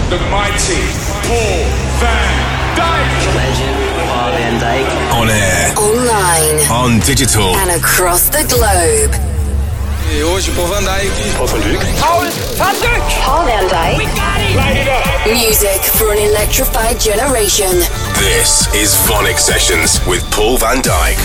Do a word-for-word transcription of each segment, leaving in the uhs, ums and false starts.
the mighty Paul van Dyk. Legend Paul van Dyk. On air, online, on digital, and across the globe. Hey, hoje Paul van Dyk. Paul van Dyk. Paul van Dyk. Paul van Dyk. We got it. Light it up. Music for an electrified generation. This is VONYC Sessions with Paul van Dyk.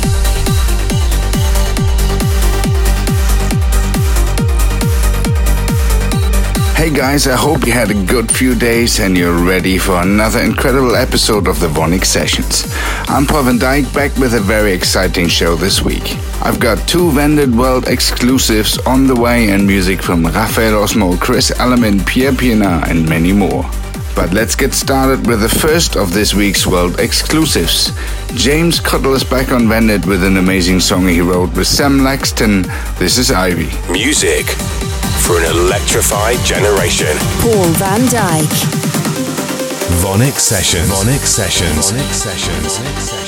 Hey guys, I hope you had a good few days and you're ready for another incredible episode of the VONYC Sessions. I'm Paul van Dyk, back with a very exciting show this week. I've got two Vended World exclusives on the way and music from Raphael Osmo, Chris Element, Pierre Pienaar and many more. But let's get started with the first of this week's world exclusives. James Cottle is back on Vended with an amazing song he wrote with Sam Laxton. This is Ivy. Music for an electrified generation. Paul van Dyk. VONYC Sessions. VONYC Sessions. VONYC Sessions. VONYC Sessions.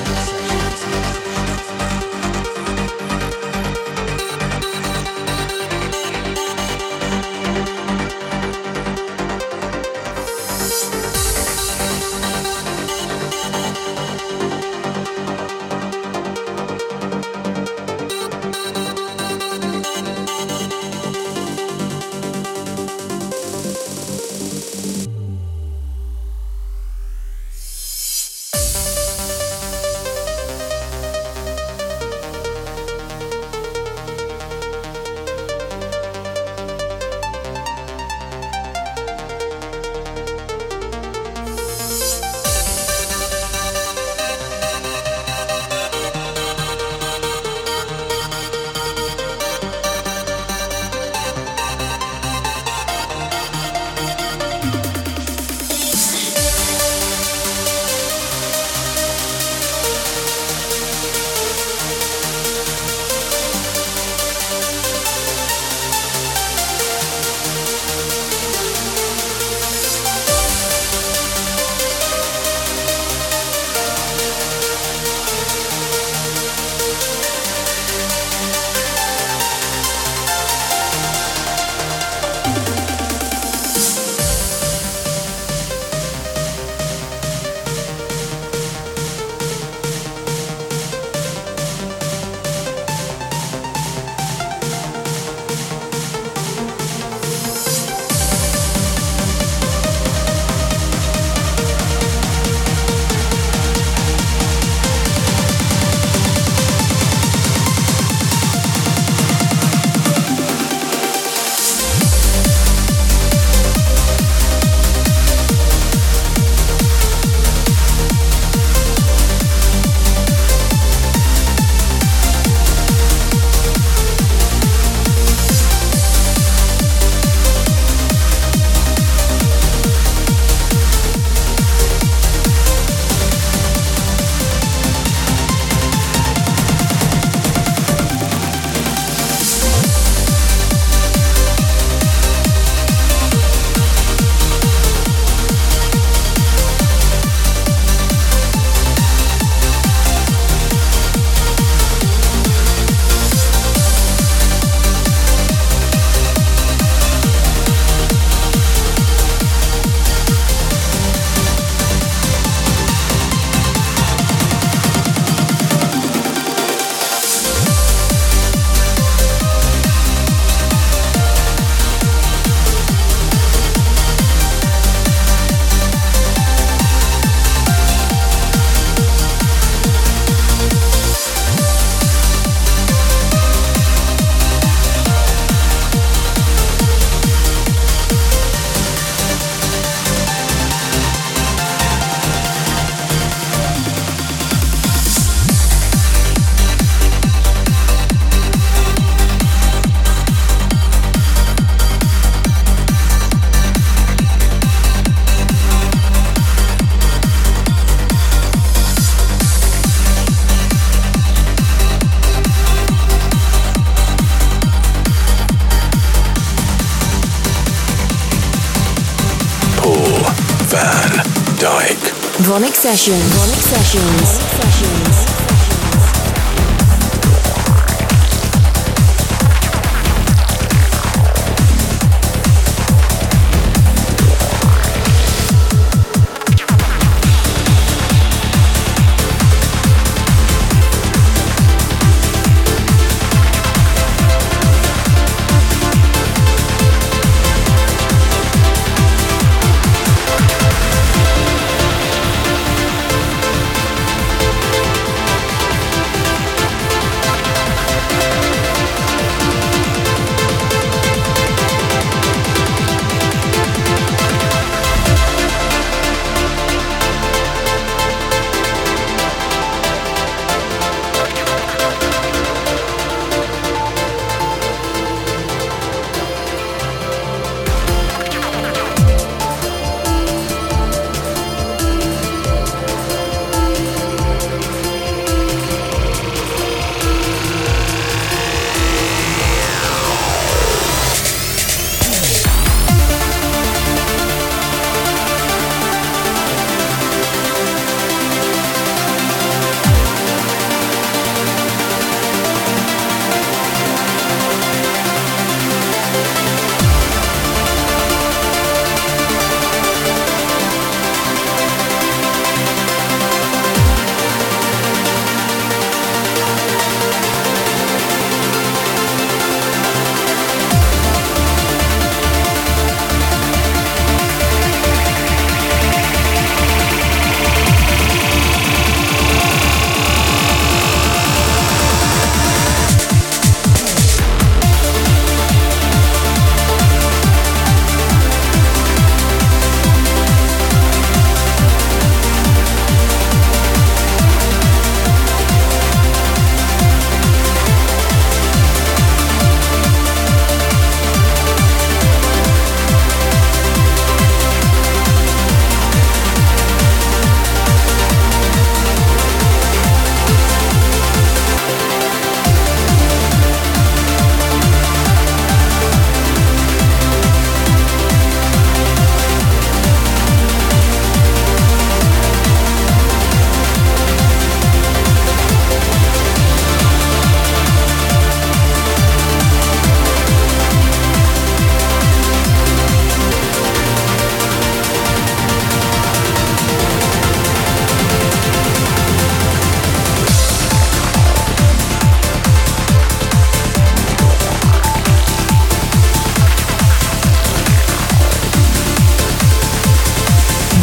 VONYC Sessions. VONYC Sessions. Sessions.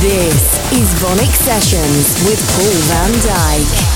This is VONYC Sessions with Paul van Dyk.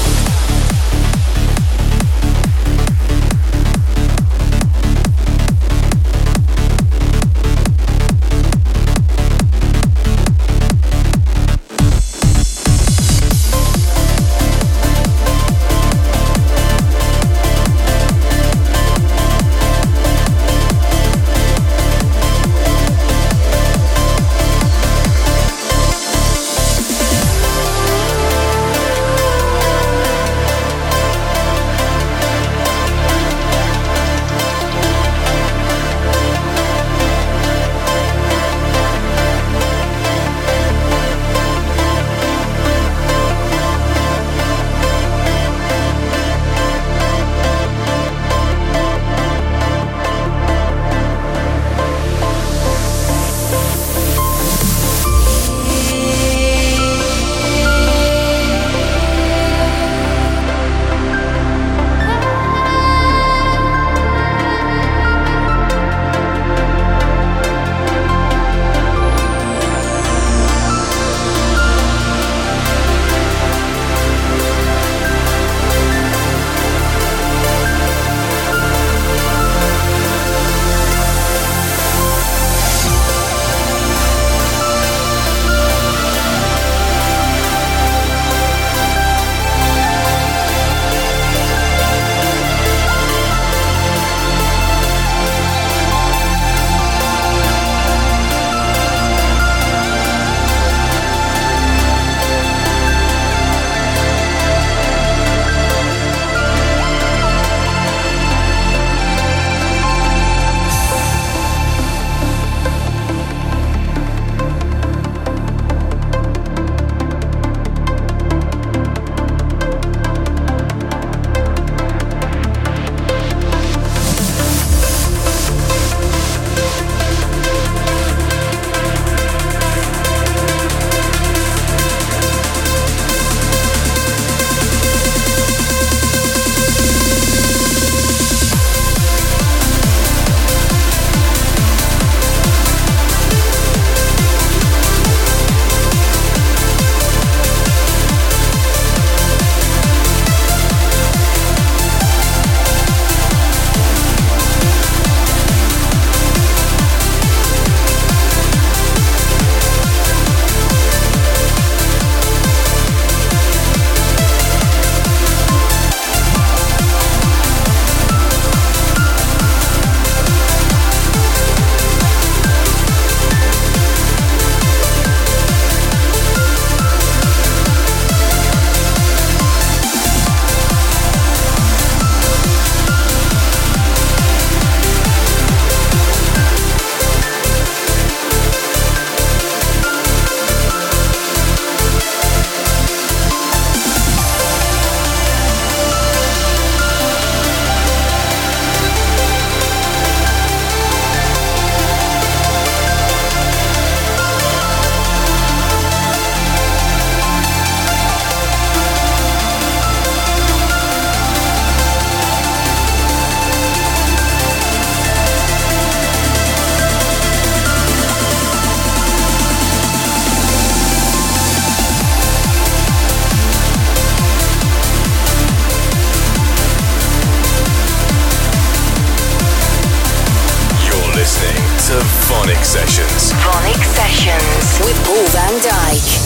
VONYC Sessions. VONYC Sessions with Paul van Dyk.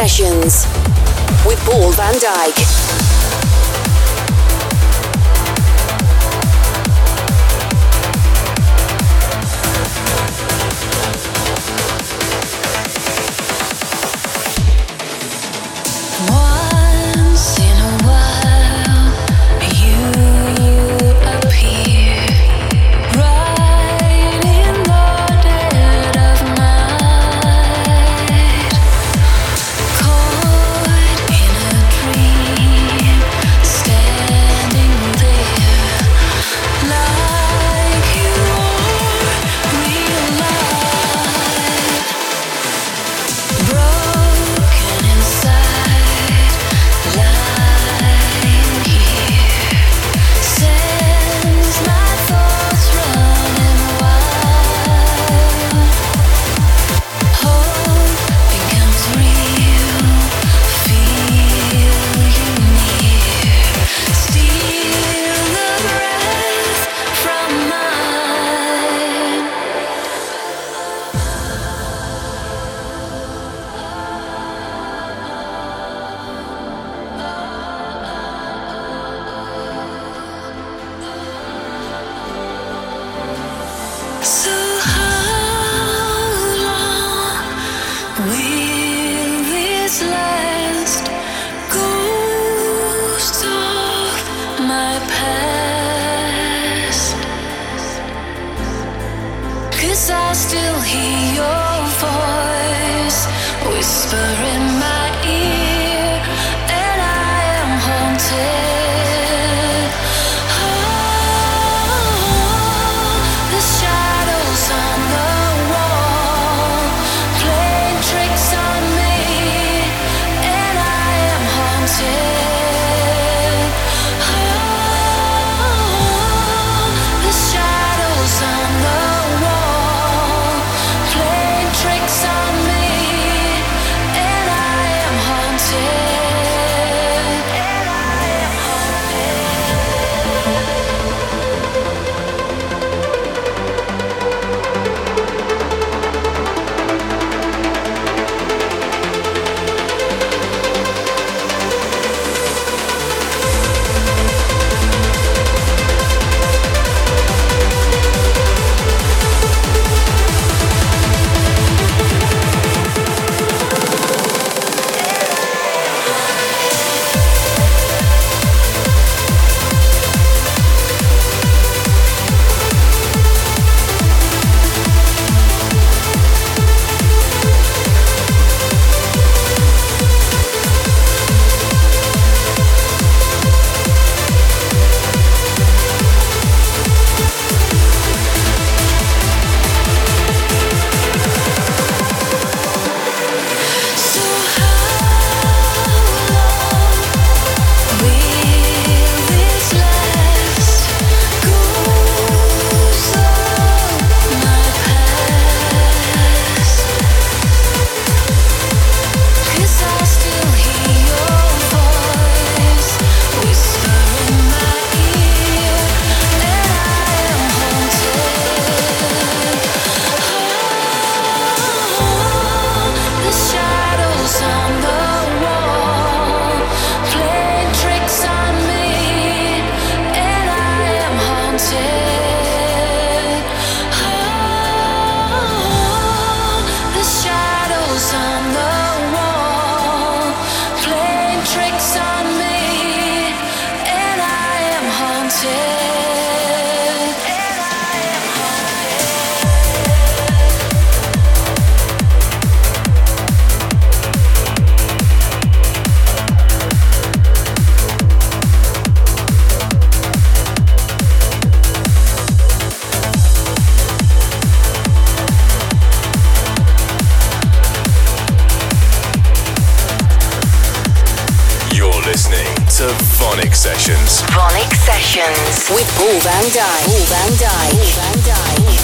Sessions with Paul van Dyk. VONYC Sessions. VONYC Sessions with Paul van Dyk. Paul van Dyk. Paul van Dyk.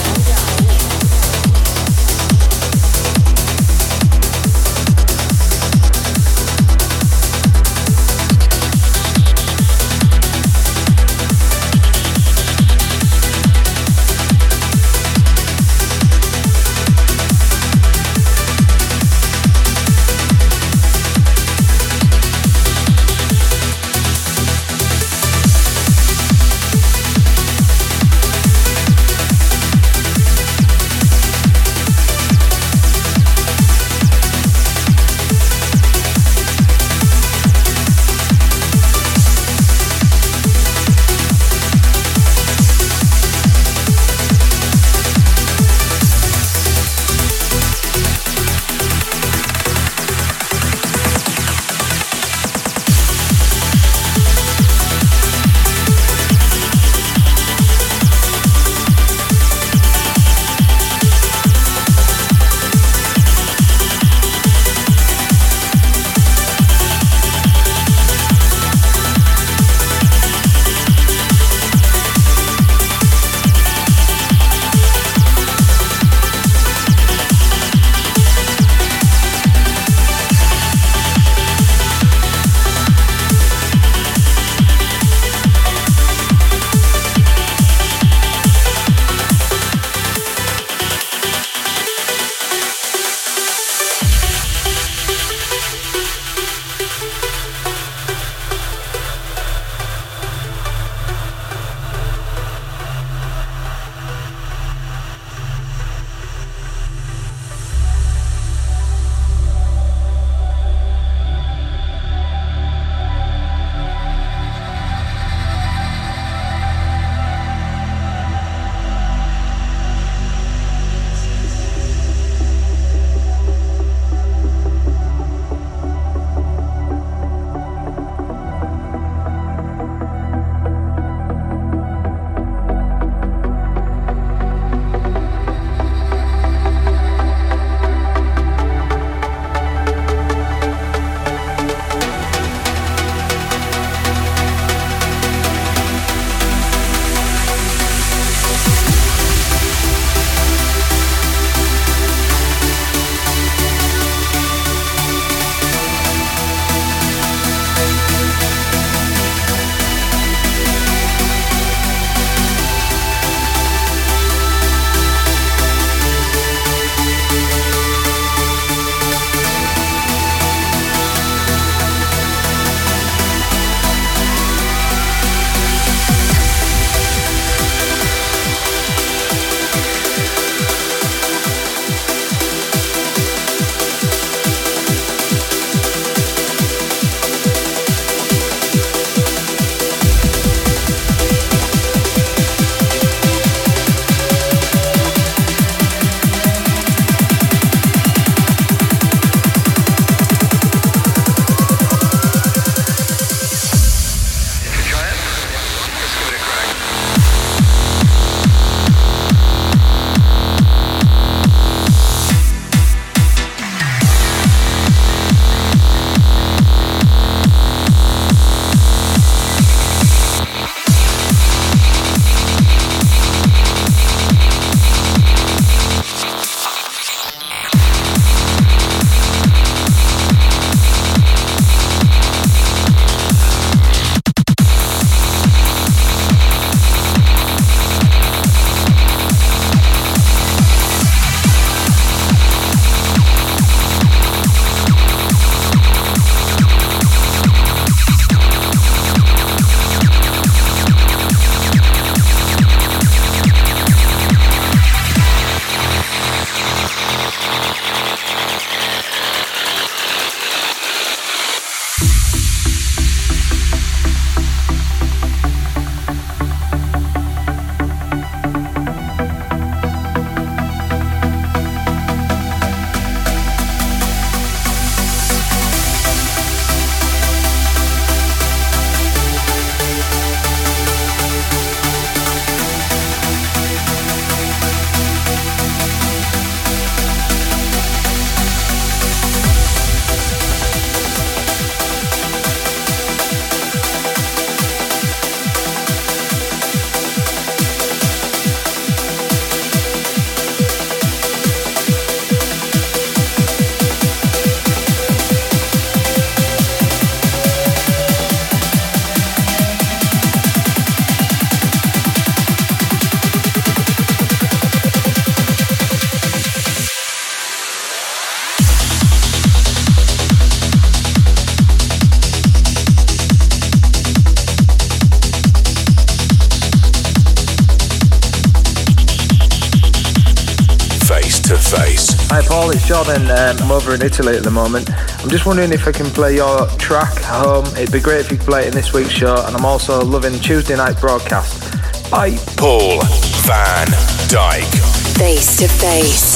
Hi Paul, it's Jordan. Um, I'm over in Italy at the moment. I'm just wondering if I can play your track home. It'd be great if you could play it in this week's show, and I'm also loving Tuesday night broadcast. Bye. Paul van Dyk. Face to Face.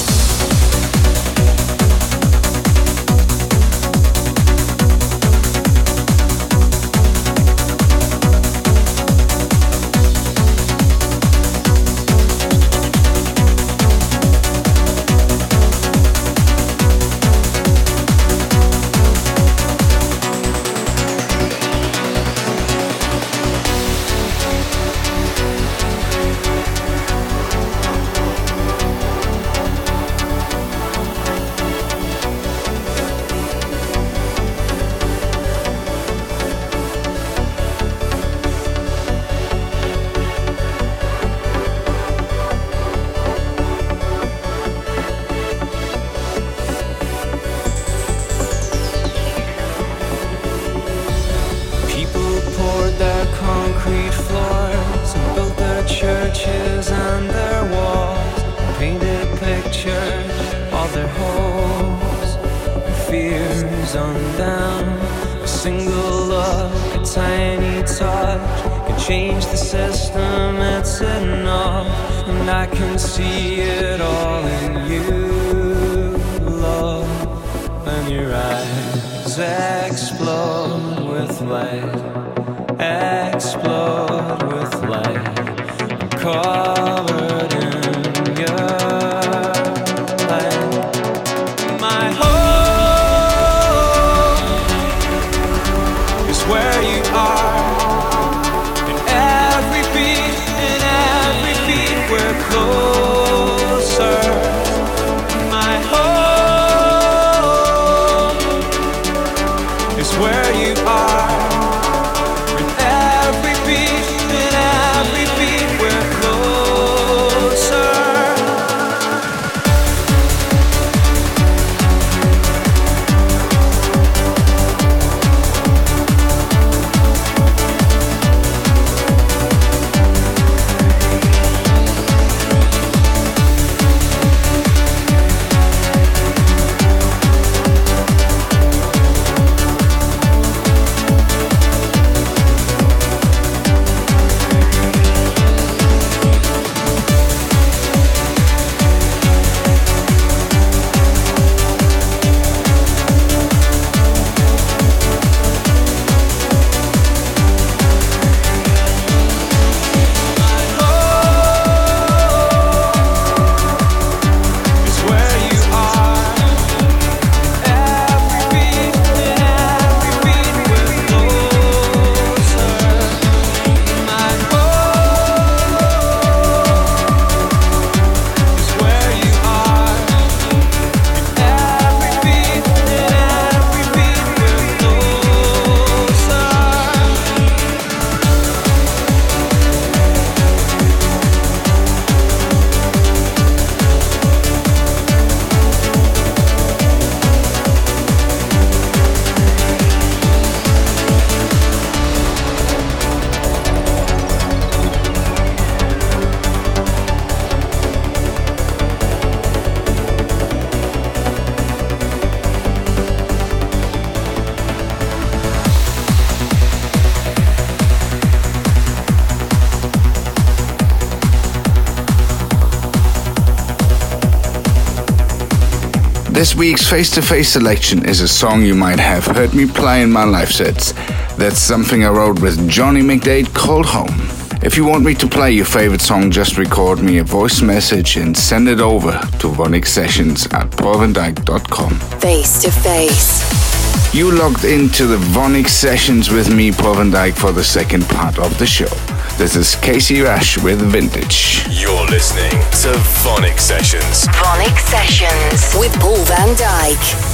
This week's face-to-face selection is a song you might have heard me play in my live sets. That's something I wrote with Johnny McDade called Home. If you want me to play your favorite song, just record me a voice message and send it over to Vonyc Sessions at paul van dyk dot com. Face to Face. You logged into the Vonyc Sessions with me, Paul van Dyk, for the second part of the show. This is Casey Rash with Vintage. You're listening to Vonyc Sessions. Vonyc Sessions with Paul van Dyk.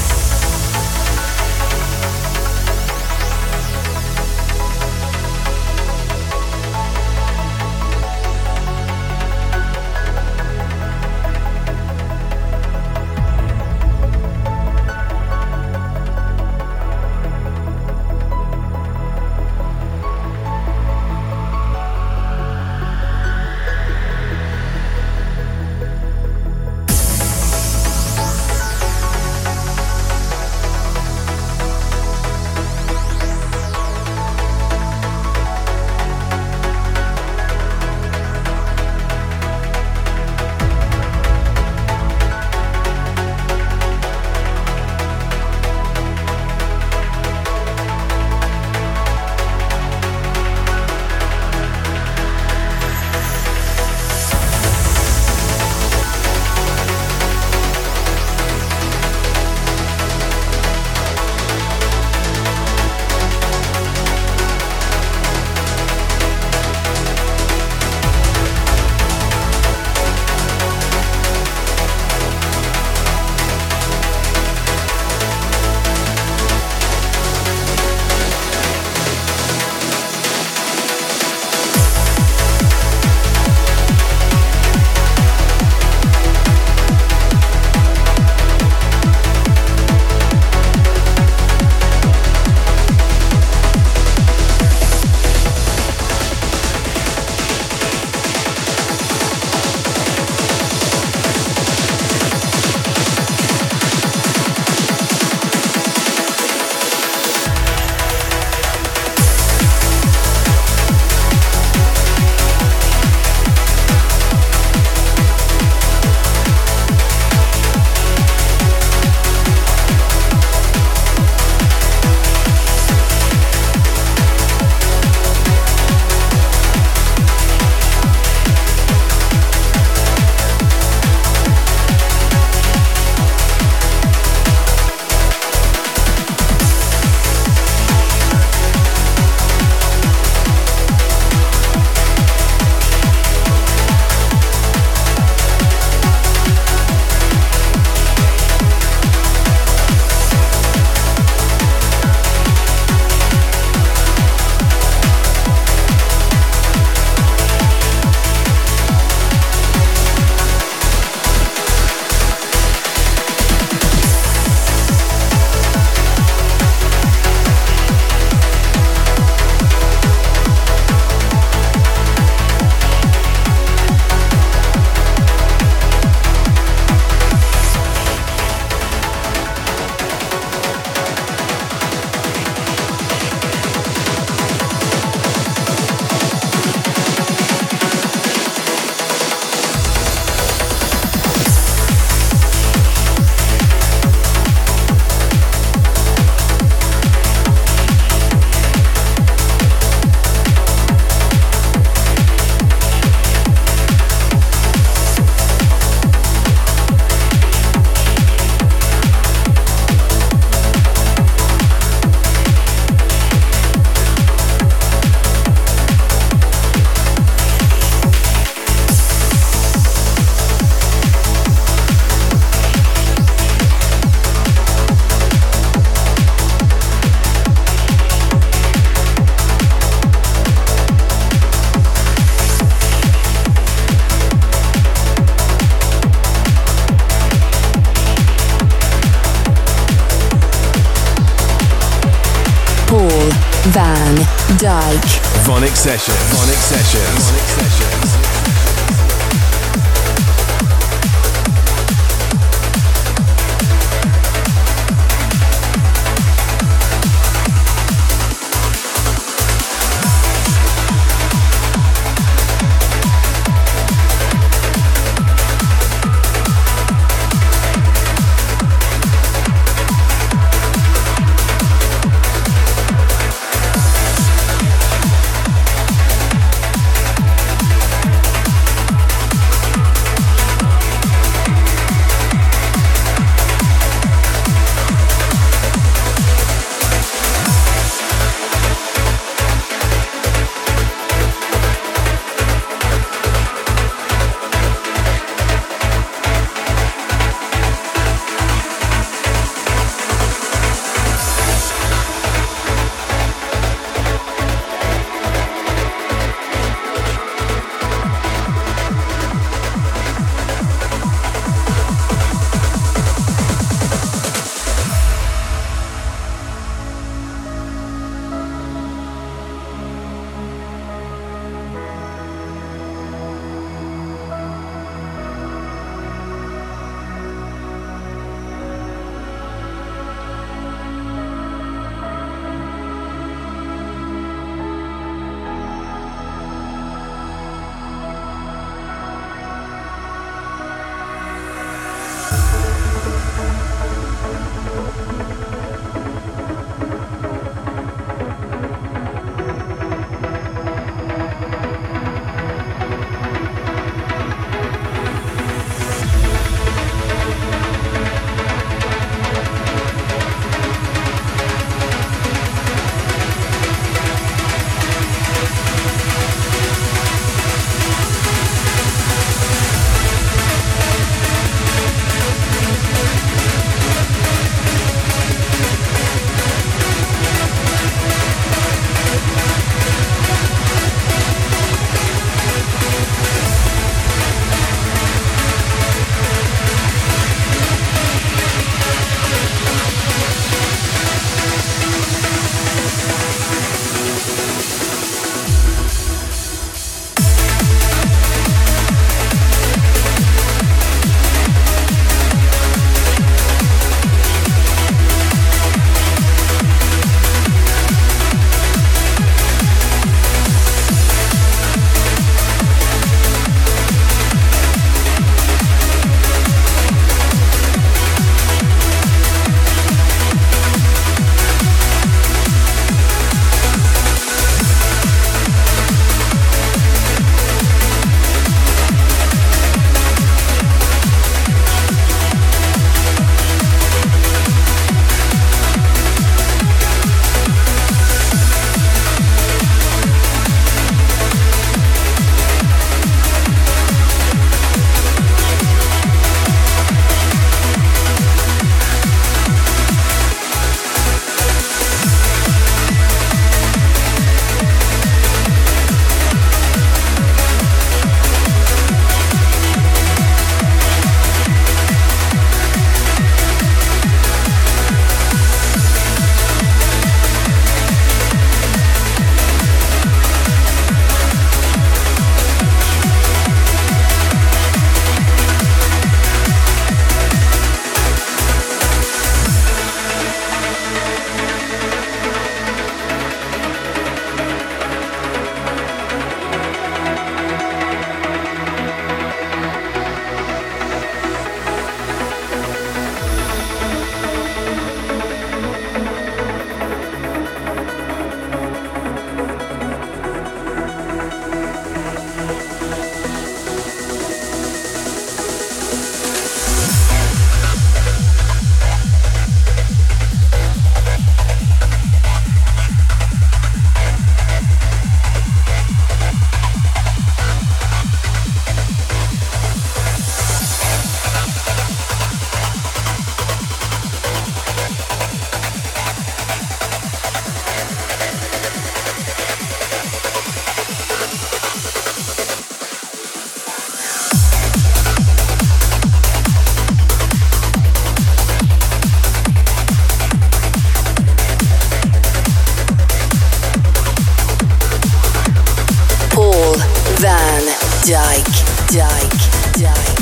Dyke. VONYC Sessions. VONYC Sessions. VONYC Sessions. Van Dyke, Dyke, Dyke.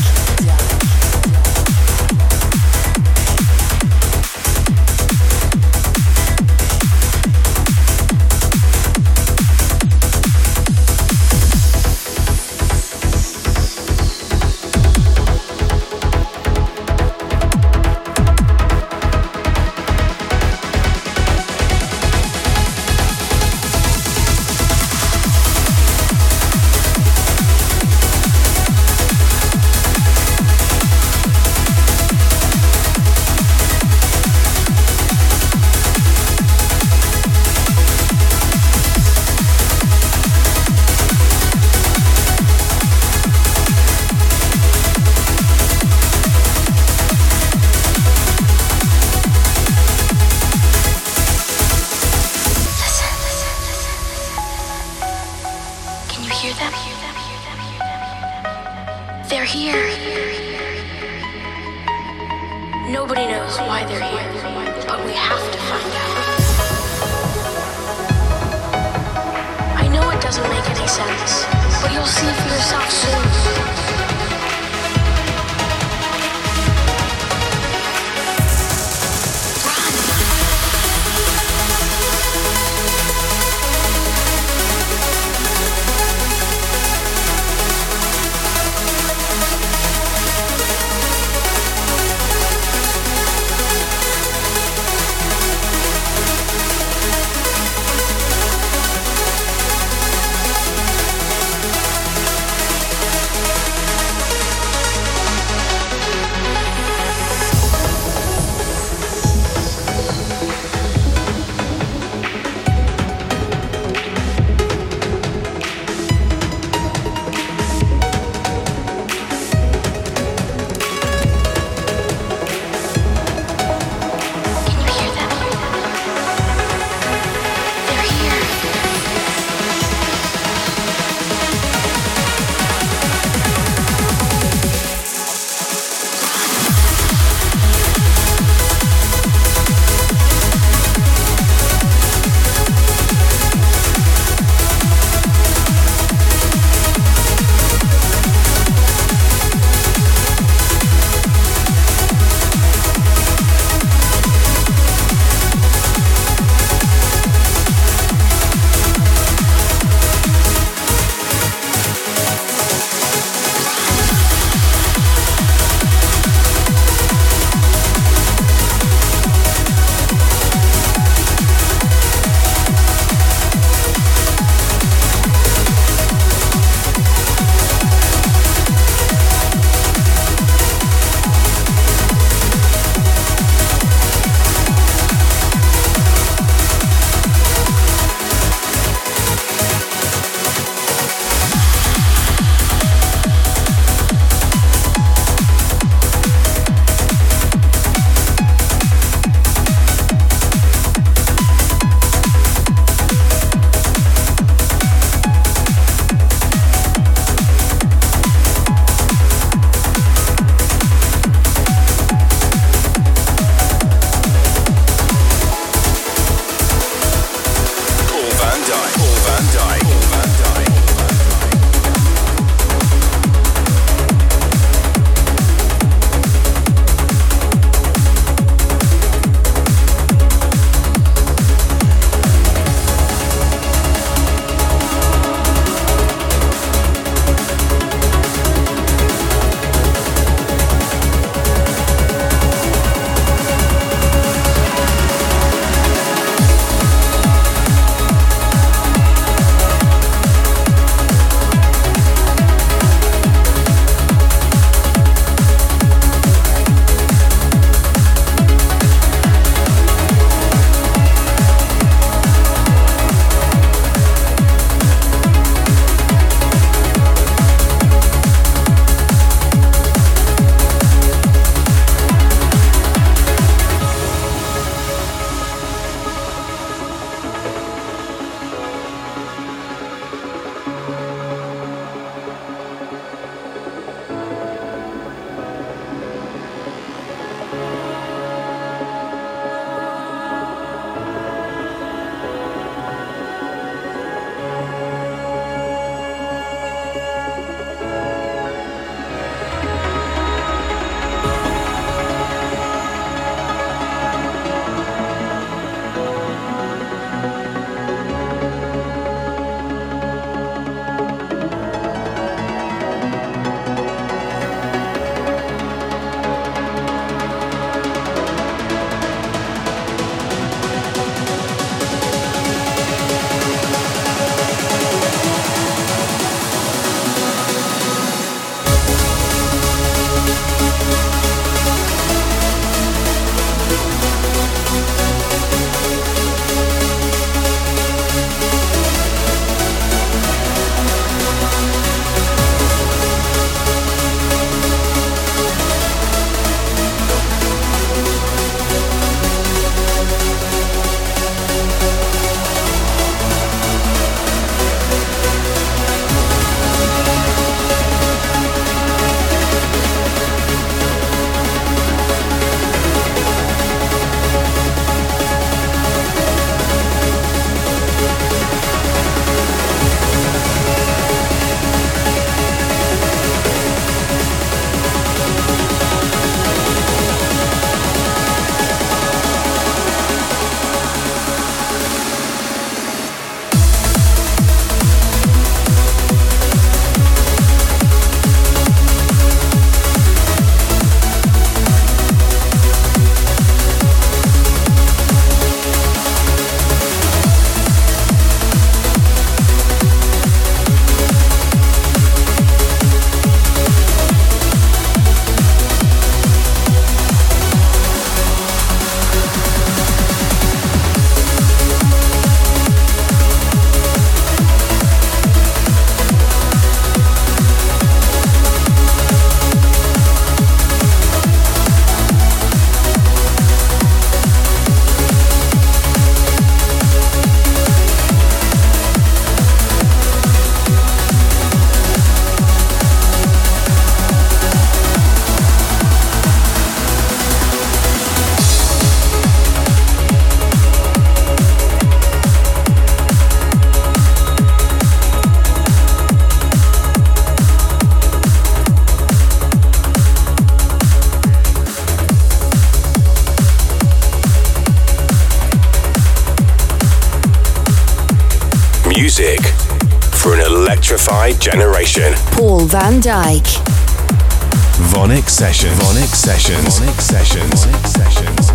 music for an electrified generation. Paul van Dyk. VONYC Sessions. VONYC Sessions. VONYC Sessions. VONYC Sessions.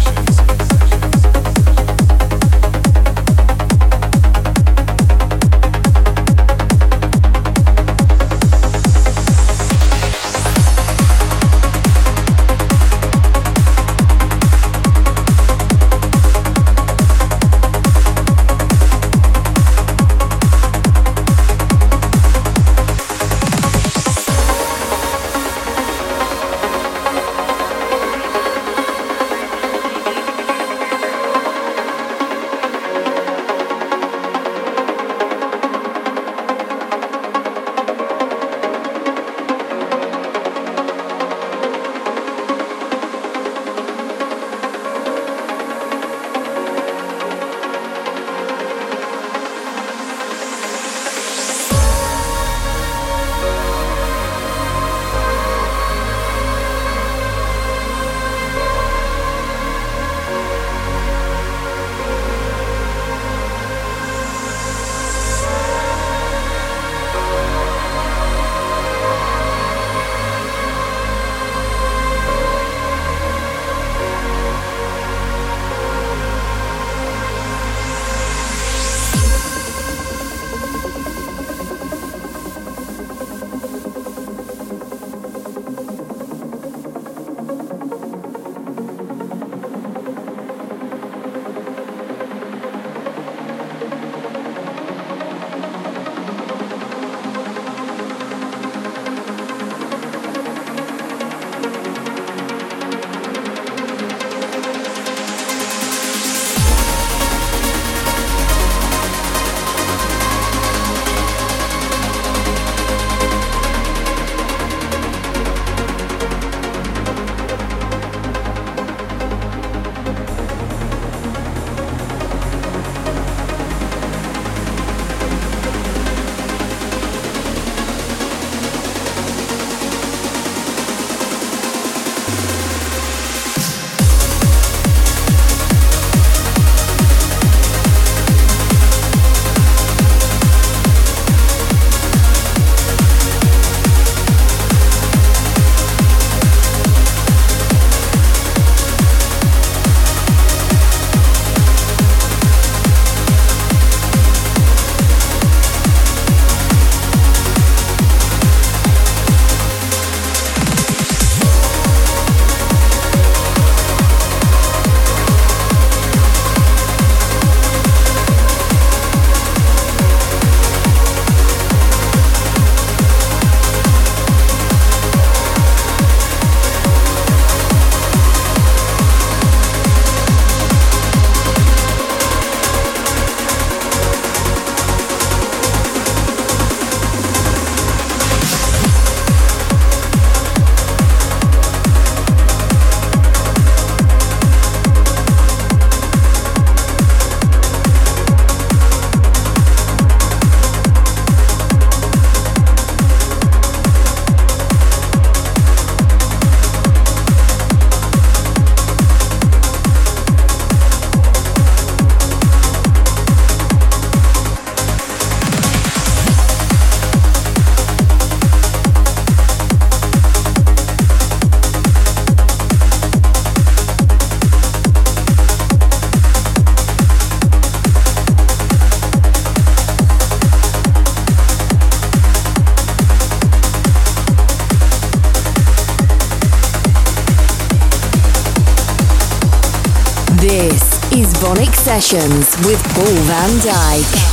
is VONYC Sessions with Paul van Dyk.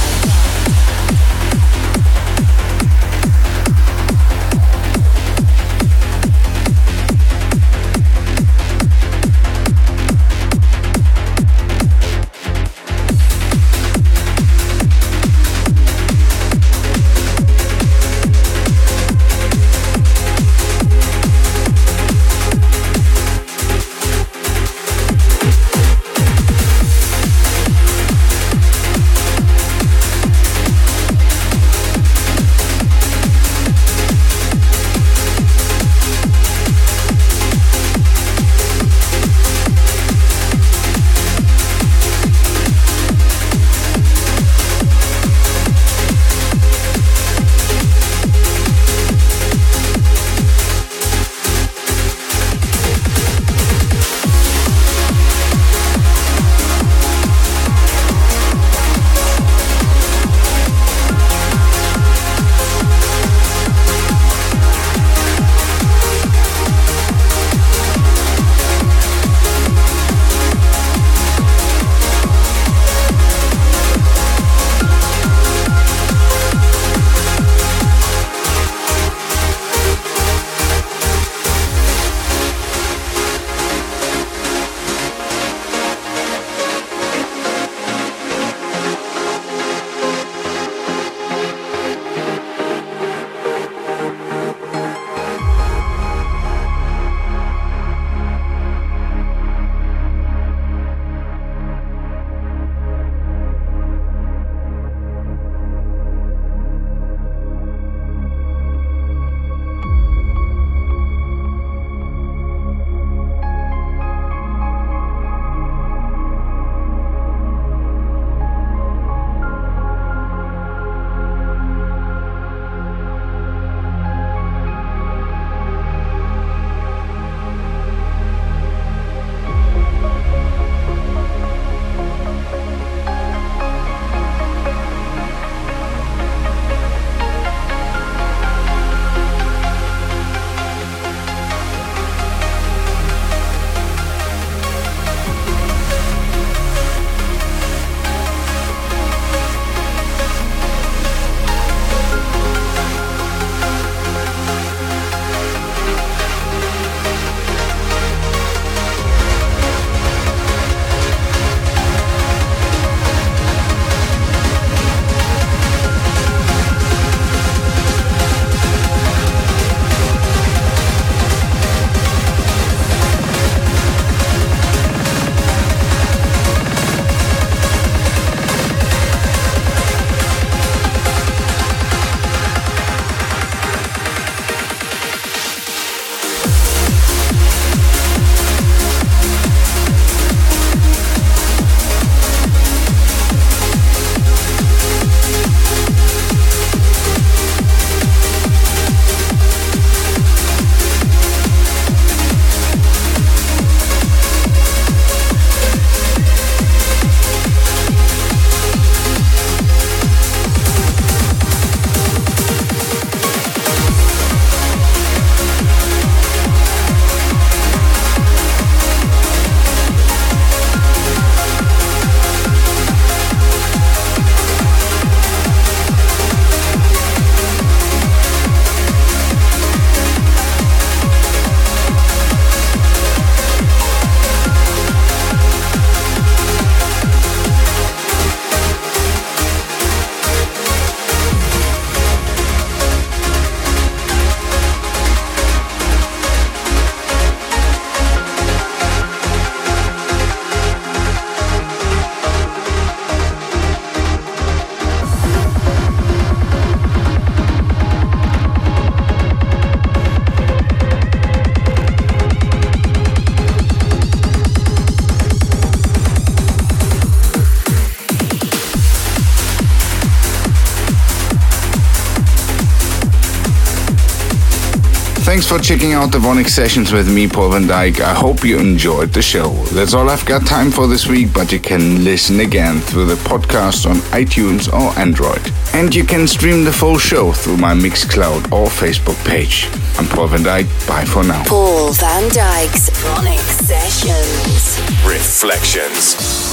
Thanks for checking out the VONYC Sessions with me, Paul van Dyk. I hope you enjoyed the show. That's all I've got time for this week, but you can listen again through the podcast on iTunes or Android. And you can stream the full show through my Mixcloud or Facebook page. I'm Paul van Dyk. Bye for now. Paul van Dyk's VONYC Sessions. Reflections.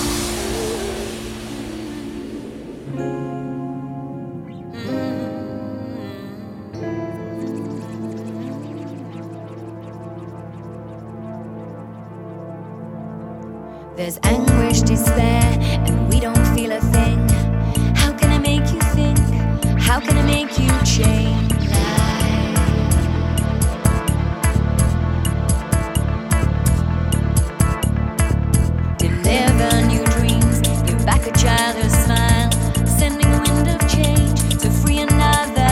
There's anguish, despair, and we don't feel a thing. How can I make you think? How can I make you change? Deliver new dreams, give back a childhood smile, sending a wind of change to free another.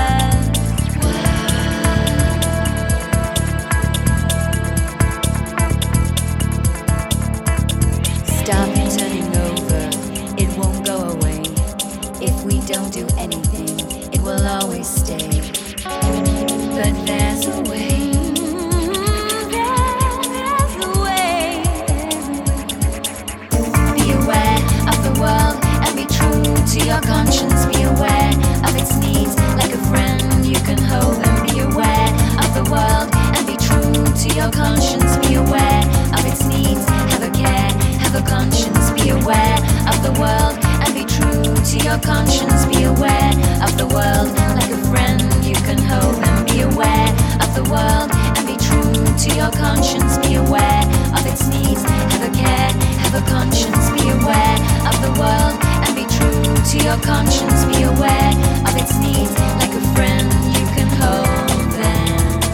Stop turning over, it won't go away. If we don't do anything, it will always stay. But there's a way, there's a way. Be aware of the world and be true to your conscience. Be aware of its needs, like a friend you can hold them. Be aware of the world and be true to your conscience. Be aware of its needs, have a care. Have a conscience, be aware of the world and be true to your conscience. Be aware of the world, like a friend you can hold them. Be aware of the world and be true to your conscience. Be aware of its needs, have a care, have a conscience. Be aware of the world and be true to your conscience. Be aware of its needs, like a friend you can hold them.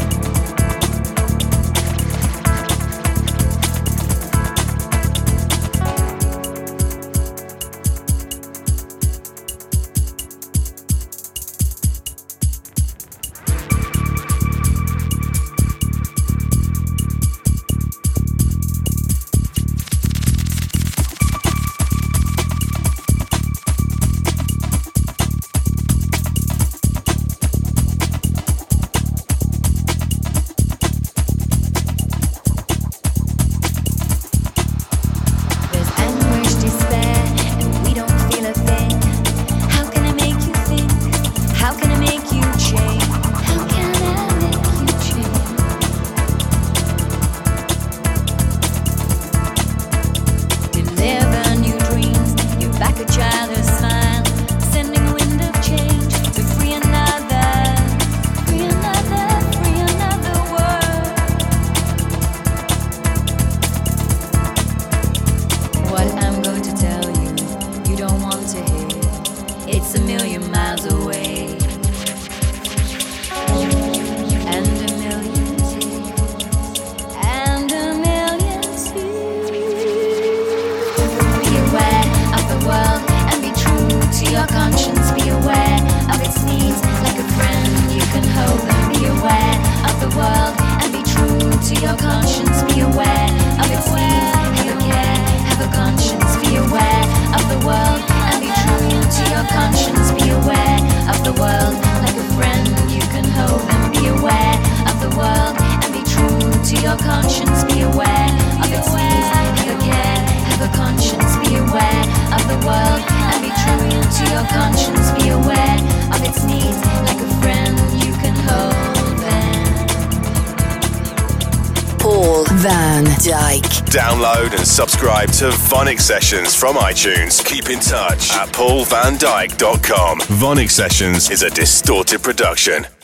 Download and subscribe to VONYC Sessions from iTunes. Keep in touch at paul van dyk dot com. VONYC Sessions is a Distorted production.